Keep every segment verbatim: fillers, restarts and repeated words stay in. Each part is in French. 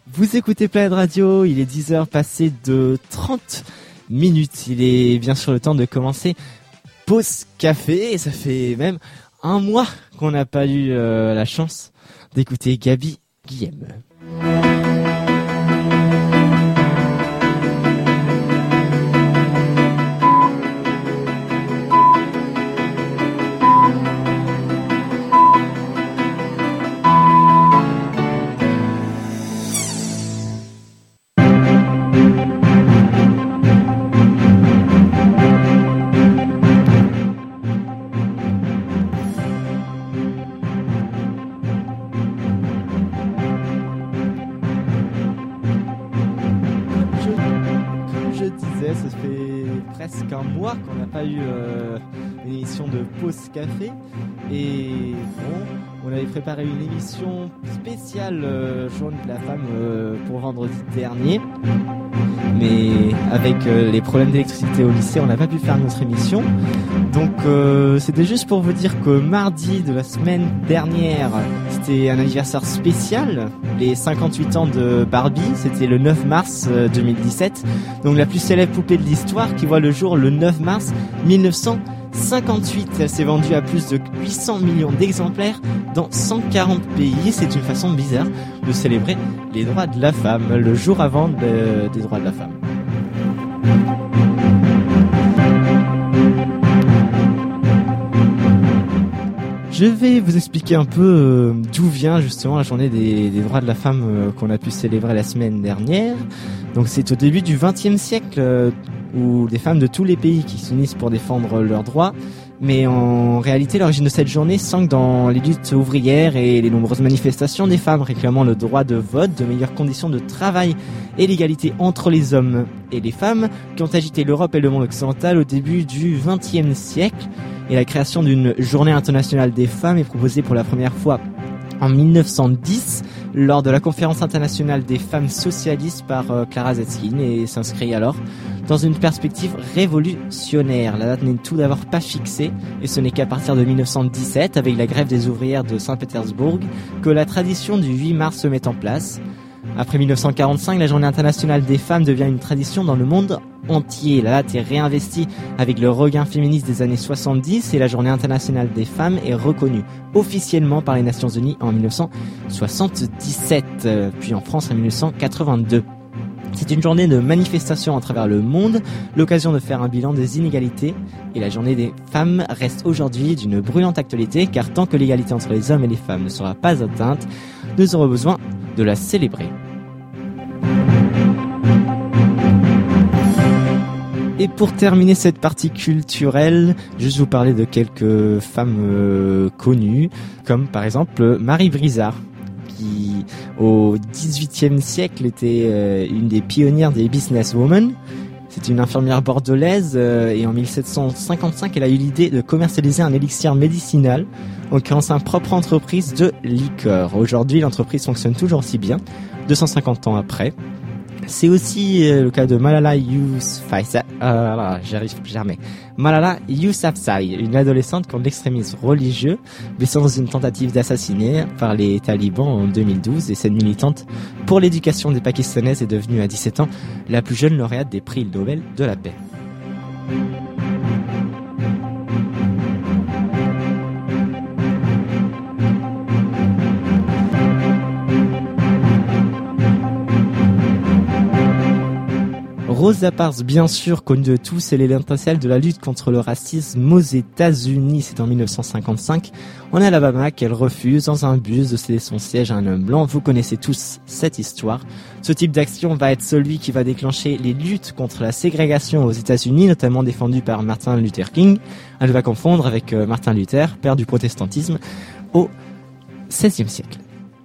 Vous écoutez Planète Radio, il est dix heures passées de trente minutes. Il est bien sûr le temps de commencer Pause Café et ça fait même un mois qu'on n'a pas eu euh, la chance d'écouter Gaby Guillem. Un mois qu'on n'a pas eu euh, une émission de Pause Café et bon, on avait préparé une émission spéciale euh, Journée de la femme euh, pour vendredi dernier, mais avec euh, les problèmes d'électricité au lycée on n'a pas pu faire notre émission, donc euh, c'était juste pour vous dire que mardi de la semaine dernière c'était un anniversaire spécial, les cinquante-huit ans de Barbie, c'était le neuf mars deux mille dix-sept, donc la plus célèbre poupée de l'histoire qui voit le jour le neuf mars mille neuf cent cinquante-huit. Elle s'est vendue à plus de huit cents millions d'exemplaires dans cent quarante pays. C'est une façon bizarre de célébrer les droits de la femme, le jour avant de, des droits de la femme. Je vais vous expliquer un peu euh, d'où vient justement la journée des, des droits de la femme euh, qu'on a pu célébrer la semaine dernière. Donc c'est au début du vingtième siècle euh, où des femmes de tous les pays qui s'unissent pour défendre leurs droits. Mais en réalité, l'origine de cette journée s'ancre dans les luttes ouvrières et les nombreuses manifestations des femmes réclamant le droit de vote, de meilleures conditions de travail et l'égalité entre les hommes et les femmes qui ont agité l'Europe et le monde occidental au début du vingtième siècle. Et la création d'une journée internationale des femmes est proposée pour la première fois en mille neuf cent dix lors de la conférence internationale des femmes socialistes par euh, Clara Zetkin et s'inscrit alors dans une perspective révolutionnaire. La date n'est tout d'abord pas fixée et ce n'est qu'à partir de mille neuf cent dix-sept, avec la grève des ouvrières de Saint-Pétersbourg, que la tradition du huit mars se met en place. Après mille neuf cent quarante-cinq, la journée internationale des femmes devient une tradition dans le monde entier. La date est réinvestie avec le regain féministe des années soixante-dix et la journée internationale des femmes est reconnue officiellement par les Nations Unies en mille neuf cent soixante-dix-sept, puis en France en mille neuf cent quatre-vingt-deux. C'est une journée de manifestation à travers le monde, l'occasion de faire un bilan des inégalités, et la journée des femmes reste aujourd'hui d'une brûlante actualité, car tant que l'égalité entre les hommes et les femmes ne sera pas atteinte, nous aurons besoin de la célébrer. Et pour terminer cette partie culturelle, juste vous parler de quelques femmes euh, connues, comme par exemple Marie Brizard, qui au dix-huitième siècle était euh, une des pionnières des businesswomen. C'est une infirmière bordelaise euh, et en mille sept cent cinquante-cinq, elle a eu l'idée de commercialiser un élixir médicinal en créant sa propre entreprise de liqueur. Aujourd'hui, l'entreprise fonctionne toujours aussi bien, deux cent cinquante ans après. C'est aussi euh, le cas de Malala Yousafzai, euh, là, j'arrive jamais. Malala Yousafzai, une adolescente contre l'extrémisme religieux, blessée dans une tentative d'assassinat par les talibans en deux mille douze, et cette militante pour l'éducation des Pakistanaises est devenue à dix-sept ans la plus jeune lauréate des prix Nobel de la paix. Rosa Parks, bien sûr, connue de tous, elle est l'étincelle de la lutte contre le racisme aux États-Unis. C'est en mille neuf cent cinquante-cinq, en Alabama, qu'elle refuse dans un bus de céder son siège à un homme blanc. Vous connaissez tous cette histoire. Ce type d'action va être celui qui va déclencher les luttes contre la ségrégation aux États-Unis, notamment défendues par Martin Luther King. Elle va confondre avec Martin Luther, père du protestantisme, au seizième siècle.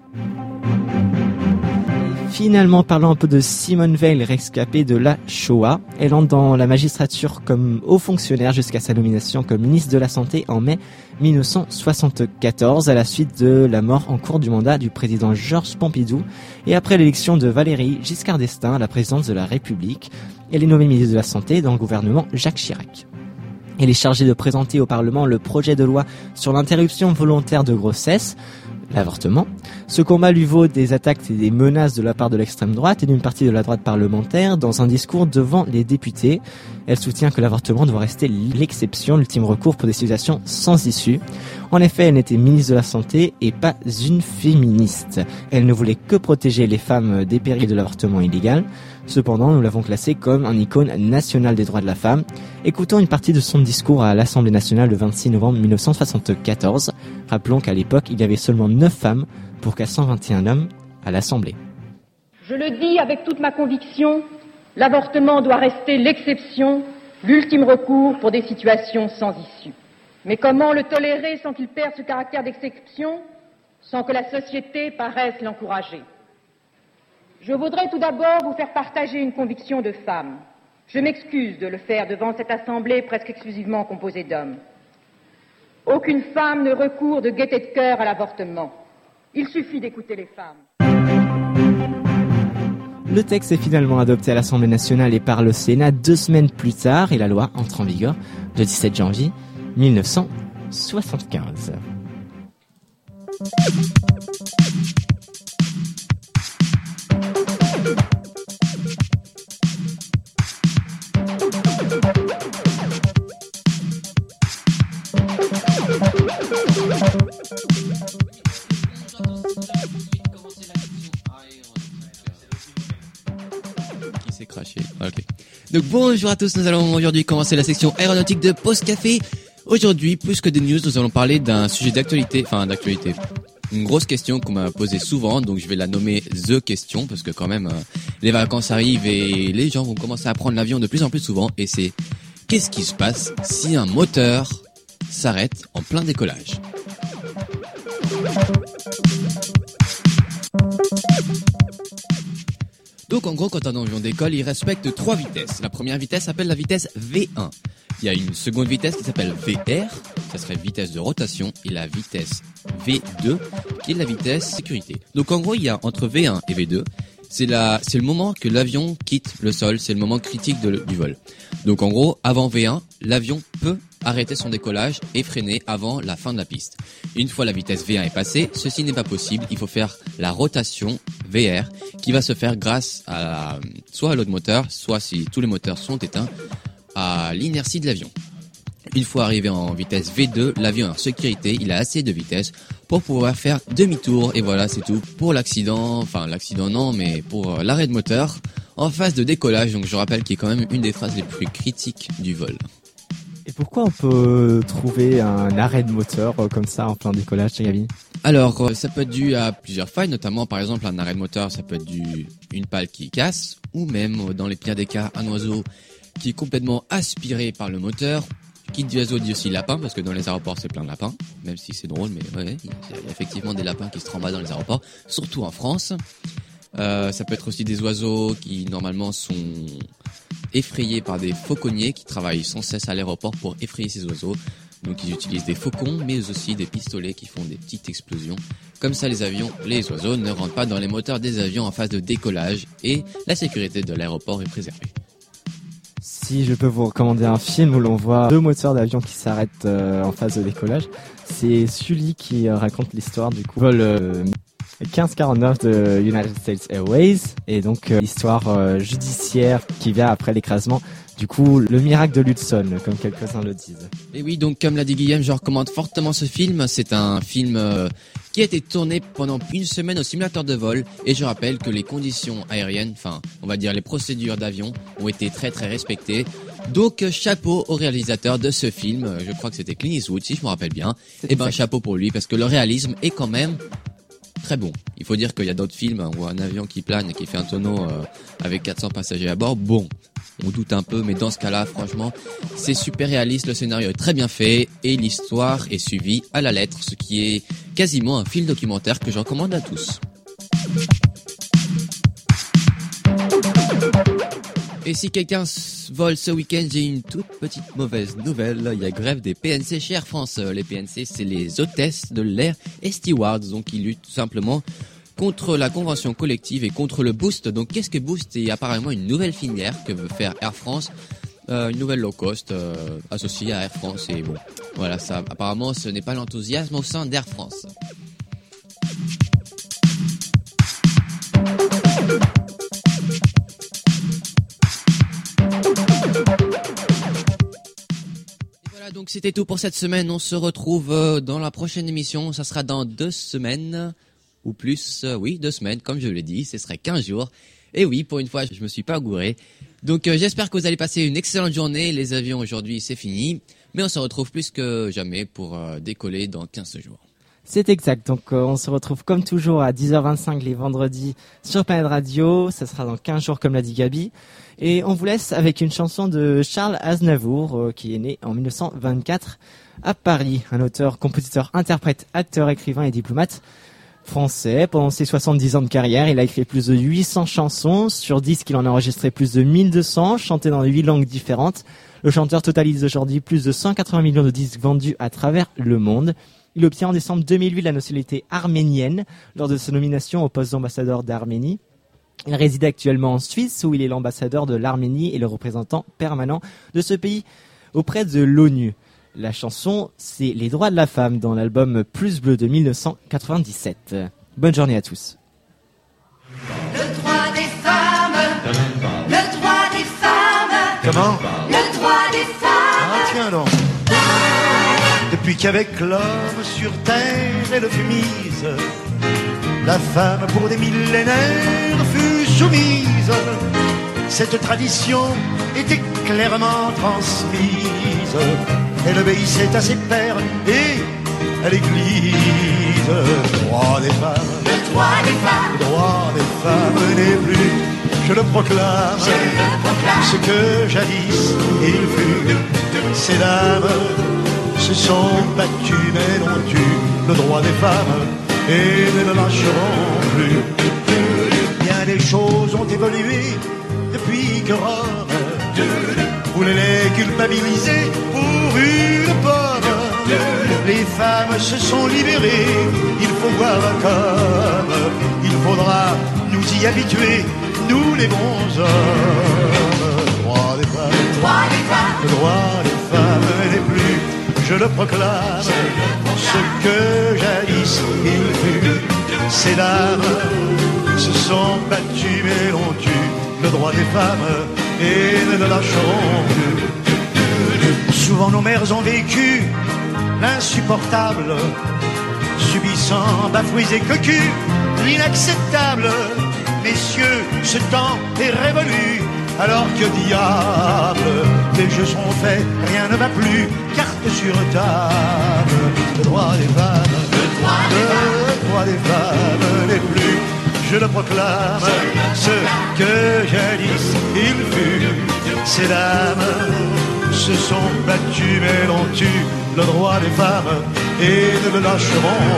Finalement, parlons un peu de Simone Veil, rescapée de la Shoah. Elle entre dans la magistrature comme haut fonctionnaire jusqu'à sa nomination comme ministre de la Santé en mai mille neuf cent soixante-quatorze, à la suite de la mort en cours du mandat du président Georges Pompidou et après l'élection de Valéry Giscard d'Estaing à la présidence de la République. Elle est nommée ministre de la Santé dans le gouvernement Jacques Chirac. Elle est chargée de présenter au Parlement le projet de loi sur l'interruption volontaire de grossesse. l'avortement. Ce combat lui vaut des attaques et des menaces de la part de l'extrême droite et d'une partie de la droite parlementaire. Dans un discours devant les députés, elle soutient que l'avortement doit rester l'exception, l'ultime recours pour des situations sans issue. En effet, elle n'était ministre de la Santé et pas une féministe. Elle ne voulait que protéger les femmes des périls de l'avortement illégal. Cependant, nous l'avons classée comme un icône national des droits de la femme. Écoutons une partie de son discours à l'Assemblée nationale le vingt-six novembre mille neuf cent soixante-quatorze. Rappelons qu'à l'époque, il y avait seulement neuf femmes pour quatre cent vingt et un hommes à l'Assemblée. Je le dis avec toute ma conviction, l'avortement doit rester l'exception, l'ultime recours pour des situations sans issue. Mais comment le tolérer sans qu'il perde ce caractère d'exception, sans que la société paraisse l'encourager ? Je voudrais tout d'abord vous faire partager une conviction de femme. Je m'excuse de le faire devant cette assemblée presque exclusivement composée d'hommes. Aucune femme ne recourt de gaieté de cœur à l'avortement. Il suffit d'écouter les femmes. Le texte est finalement adopté à l'Assemblée nationale et par le Sénat deux semaines plus tard et la loi entre en vigueur le dix-sept janvier mille neuf cent soixante-quinze. Qui s'est craché. Ok. Donc bonjour à tous, nous allons aujourd'hui commencer la section aéronautique de Pause Café. Aujourd'hui, plus que des news, nous allons parler d'un sujet d'actualité, enfin d'actualité. Une grosse question qu'on m'a posée souvent, donc je vais la nommer The Question, parce que quand même, euh, les vacances arrivent et les gens vont commencer à prendre l'avion de plus en plus souvent, et c'est qu'est-ce qui se passe si un moteur s'arrête en plein décollage ? Donc en gros, quand un avion décolle, il respecte trois vitesses. La première vitesse s'appelle la vitesse V un. Il y a une seconde vitesse qui s'appelle V R, ça serait vitesse de rotation, et la vitesse V deux, qui est la vitesse sécurité. Donc en gros, il y a entre V un et V deux, c'est la, c'est le moment que l'avion quitte le sol, c'est le moment critique de, du vol. Donc en gros, avant V un, l'avion peut arrêter son décollage et freiner avant la fin de la piste. Une fois la vitesse V un est passée, ceci n'est pas possible, il faut faire la rotation V R, qui va se faire grâce à la, soit à l'autre moteur, soit si tous les moteurs sont éteints, à l'inertie de l'avion. Une fois arrivé en vitesse V deux, l'avion en sécurité, il a assez de vitesse pour pouvoir faire demi-tour. Et voilà, c'est tout pour l'accident. Enfin, l'accident non, mais pour l'arrêt de moteur en phase de décollage. Donc je rappelle qu'il est quand même une des phases les plus critiques du vol. Et pourquoi on peut trouver un arrêt de moteur comme ça en plein décollage, Gabi ? Alors, ça peut être dû à plusieurs failles, notamment par exemple un arrêt de moteur, ça peut être dû à une pale qui casse, ou même dans les pires des cas, un oiseau qui est complètement aspiré par le moteur. Qui dit oiseau dit aussi lapin, parce que dans les aéroports c'est plein de lapins, même si c'est drôle, mais ouais, il y a effectivement des lapins qui se tremballent dans les aéroports, surtout en France. Euh, ça peut être aussi des oiseaux qui normalement sont effrayés par des fauconniers qui travaillent sans cesse à l'aéroport pour effrayer ces oiseaux. Donc ils utilisent des faucons, mais aussi des pistolets qui font des petites explosions. Comme ça, les avions, les oiseaux ne rentrent pas dans les moteurs des avions en phase de décollage et la sécurité de l'aéroport est préservée. Si je peux vous recommander un film où l'on voit deux moteurs d'avion qui s'arrêtent euh, en phase de décollage, c'est Sully qui euh, raconte l'histoire du coup vol euh, quinze quarante-neuf de United States Airways et donc euh, l'histoire euh, judiciaire qui vient après l'écrasement. Du coup, le miracle de l'Hudson, comme quelques-uns le disent. Et oui, donc comme l'a dit Guillaume, je recommande fortement ce film. C'est un film euh, qui a été tourné pendant une semaine au simulateur de vol. Et je rappelle que les conditions aériennes, enfin, on va dire les procédures d'avion, ont été très très respectées. Donc chapeau au réalisateur de ce film. Je crois que c'était Clint Eastwood, si je me rappelle bien. Et ben chapeau pour lui, parce que le réalisme est quand même très bon. Il faut dire qu'il y a d'autres films hein, où un avion qui plane et qui fait un tonneau euh, avec quatre cents passagers à bord. Bon, on doute un peu, mais dans ce cas-là, franchement, c'est super réaliste, le scénario est très bien fait et l'histoire est suivie à la lettre, ce qui est quasiment un film documentaire que je recommande à tous. Et si quelqu'un vole ce week-end, j'ai une toute petite mauvaise nouvelle. Il y a grève des P N C chez Air France. Les P N C, c'est les hôtesses de l'air et stewards, donc ils luttent tout simplement contre la convention collective et contre le Boost. Donc qu'est-ce que Boost ? C'est apparemment une nouvelle filière que veut faire Air France, euh, une nouvelle low cost euh, associée à Air France. Et bon, voilà, ça apparemment ce n'est pas l'enthousiasme au sein d'Air France. Donc c'était tout pour cette semaine. On se retrouve euh, dans la prochaine émission. Ça sera dans deux semaines ou plus. Euh, oui, deux semaines, comme je l'ai dit. Ce serait quinze jours. Et oui, pour une fois, je me suis pas gouré. Donc euh, j'espère que vous allez passer une excellente journée. Les avions aujourd'hui, c'est fini. Mais on se retrouve plus que jamais pour euh, décoller dans quinze jours. C'est exact. Donc euh, on se retrouve comme toujours à dix heures vingt-cinq les vendredis sur Planète Radio. Ça sera dans quinze jours comme l'a dit Gabi. Et on vous laisse avec une chanson de Charles Aznavour euh, qui est né en dix-neuf cent vingt-quatre à Paris. Un auteur, compositeur, interprète, acteur, écrivain et diplomate français. Pendant ses soixante-dix ans de carrière, il a écrit plus de huit cents chansons. Sur disque, il en a enregistré plus de mille deux cents, chanté dans huit langues différentes. Le chanteur totalise aujourd'hui plus de cent quatre-vingts millions de disques vendus à travers le monde. Il obtient en décembre deux mille huit la nationalité arménienne lors de sa nomination au poste d'ambassadeur d'Arménie. Il réside actuellement en Suisse où il est l'ambassadeur de l'Arménie et le représentant permanent de ce pays auprès de l'ONU. La chanson, c'est Les droits de la femme dans l'album Plus Bleu de dix-neuf cent quatre-vingt-dix-sept. Bonne journée à tous. Le droit des femmes, le droit des femmes. Comment? Le droit des femmes. Ah tiens donc. Depuis qu'avec l'homme sur terre elle fut mise, la femme pour des millénaires fut soumise. Cette tradition était clairement transmise. Elle obéissait à ses pères et à l'église. Le droit des femmes, Le droit des femmes. le droit des femmes n'est plus, je le proclame, Je le proclame. ce que jadis il fut. Ces dames se sont battues mais n'ont eu le droit des femmes et ne le lâcheront plus. Bien des choses ont évolué depuis que Rome voulait les culpabiliser pour une pomme. Les femmes se sont libérées, il faut voir comme il faudra nous y habituer, nous les bons hommes. Le droit des femmes, Le droit des femmes. le droit des femmes n'est plus, je le proclame, ce que jadis il fut. Ces dames se sont battues mais l'ont eu le droit des femmes et ne le lâcheront plus. Souvent nos mères ont vécu l'insupportable, subissant bafouilles et cocus, l'inacceptable. Messieurs, ce temps est révolu, alors que diable, les jeux sont faits, rien ne va plus, carte sur table. Le droit des femmes, Le droit des femmes. le droit des femmes n'est plus, je le proclame, ce que jadis il fut. Ces dames se sont battues mais l'ont eu le droit des femmes et ne le lâcheront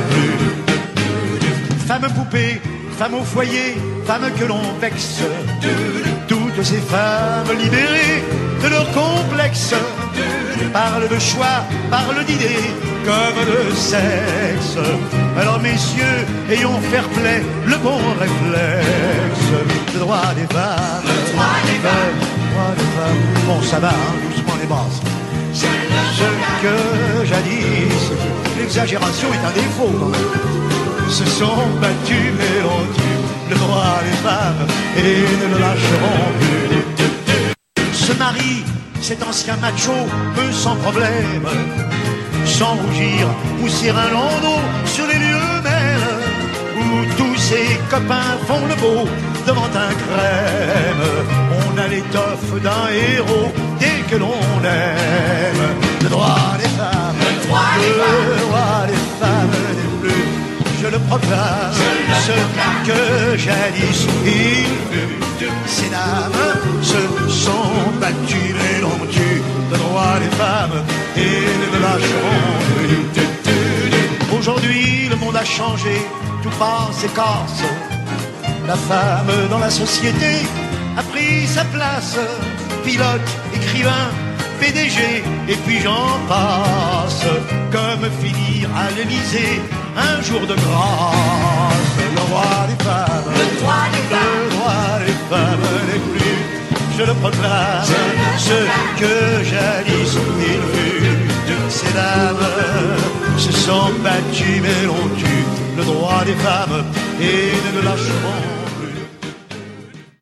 plus. Femmes poupées, femmes au foyer, femmes que l'on vexe, toutes ces femmes libérées de leur complexe parlent de choix, parlent d'idées comme de sexe. Alors messieurs, ayons fair play, le bon réflexe. Le droit des femmes, Le droit des femmes. le droit des femmes. Bon ça va, hein, doucement les basses. Je le Ce proclame. que jadis, l'exagération est un défaut quand même, se sont battus mais l'ont eu le droit des femmes et ne le lâcheront plus. Se marie, cet ancien macho peut sans problème, sans rougir, pousser un landau sur les lieux mêmes où tous ses copains font le beau devant un crème. On a l'étoffe d'un héros dès que l'on aime. Le droit des femmes, Le droit des femmes. le droit des femmes n'est plus, je le proclame, ce que jadis il fut. Ces dames se sont battues mais l'ont eu le droit des femmes et ne le lâcheront plus. Aujourd'hui le monde a changé, tout passe et casse. La femme dans la société a pris sa place, pilote, écrivain, P D G, et puis j'en passe. Comme finir à l'Élysée un jour de grâce. Le roi des femmes, Le droit des femmes. le droit des femmes n'est plus, je le proclame, Je le ce proclame. que jadis il fut. Ces dames se sont battues mais l'ont eu le droit des femmes et ne le lâcheront